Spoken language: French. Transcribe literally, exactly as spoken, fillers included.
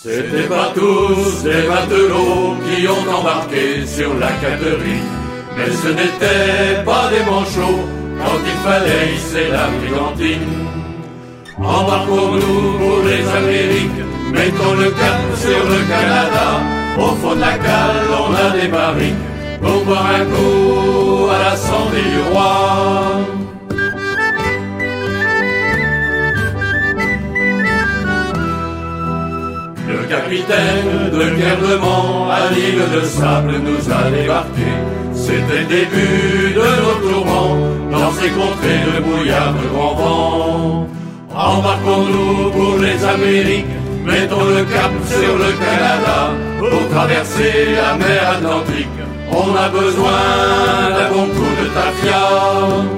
C'étaient pas tous des matelots qui ont embarqué sur la Catherine, mais ce n'étaient pas des manchots quand il fallait hisser la brigantine. Embarquons-nous pour les Amériques, mettons le cap sur le Canada. Au fond de la cale, on a des barriques pour boire un coup à la santé du roi. Le capitaine de Guerlement à l'île de Sable nous a débarqué. C'était le début de nos tourments dans ces contrées de brouillard de grand vent. Embarquons-nous pour les Amériques, mettons le cap sur le Canada. Pour traverser la mer Atlantique, on a besoin d'un bon coup de tafia.